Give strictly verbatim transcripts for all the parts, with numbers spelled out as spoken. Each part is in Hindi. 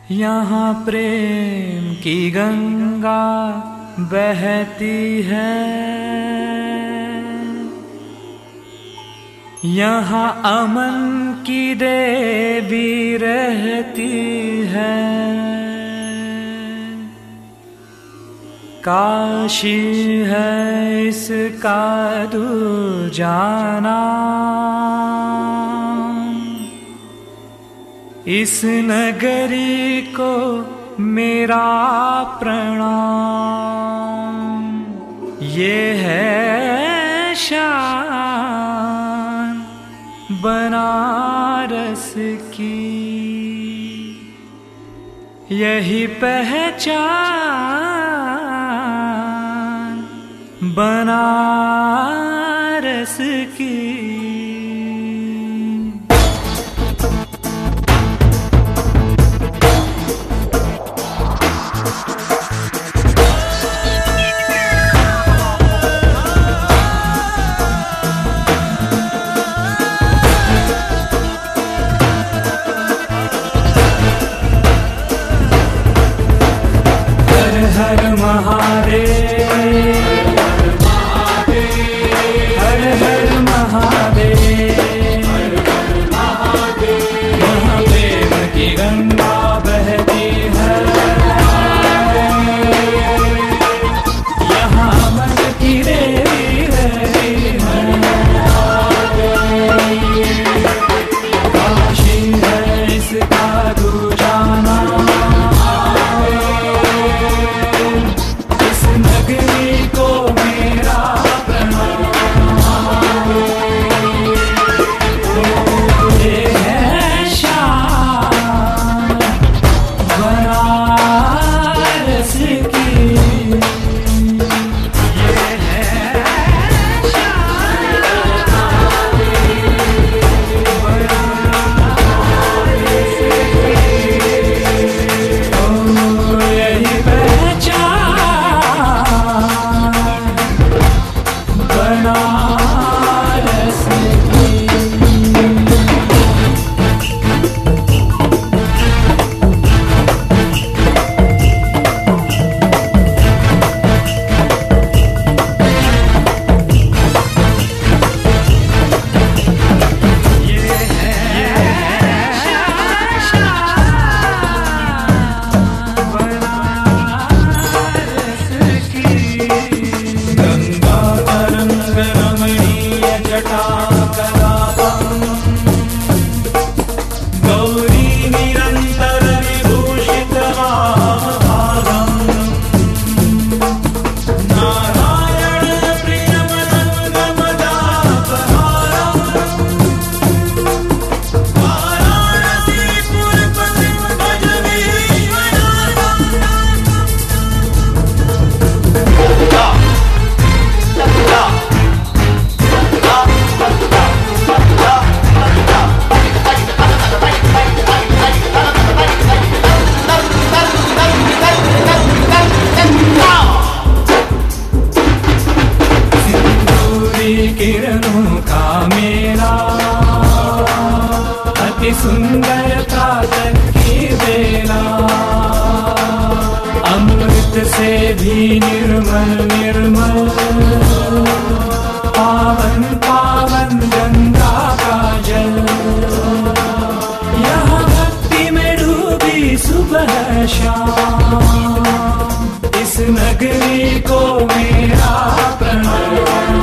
यहाँ प्रेम की गंगा बहती है, यहाँ अमन की देवी रहती है। काशी है इसका दूजा नाम, इस नगरी को मेरा प्रणाम। ये है शान बनारस की, यही पहचान बनारस की। हर महादेव, हर हर महादेव, यहाँ प्रेम की गंगा बहती है, यहाँ अमन की देवी रहती है। काशी है इसका दूजा नाम, किरणों का मेला, अति सुंदरता तक की बेला, अमृत से भी निर्मल निर्मल, पावन पावन गंगा का जल, यहाँ भक्ति में डूबी सुबह शाम, इस नगरी को मेरा प्रणाम।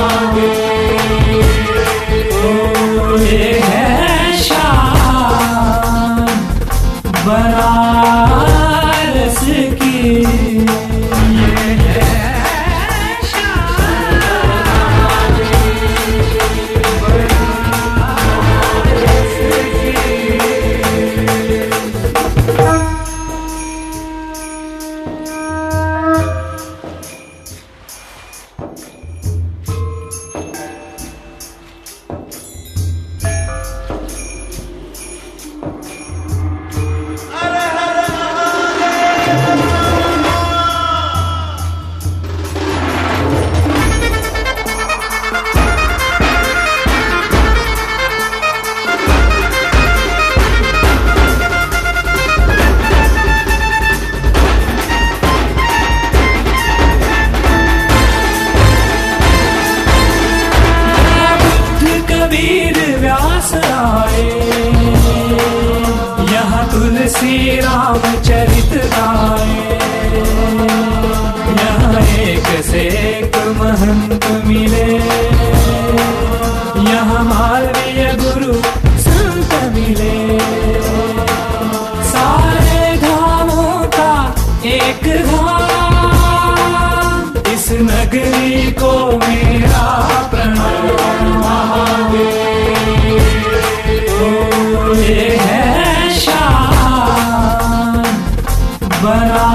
ये है शान बनारस की, ये है शान बनारस की। श्री रामचरित गाए। यहाँ एक से एक महंत मिले, यहाँ मालवीय गुरु संत मिले। सारे धामों का एक धाम, इस नगरी को मेरा प्रणाम। ये है शान बना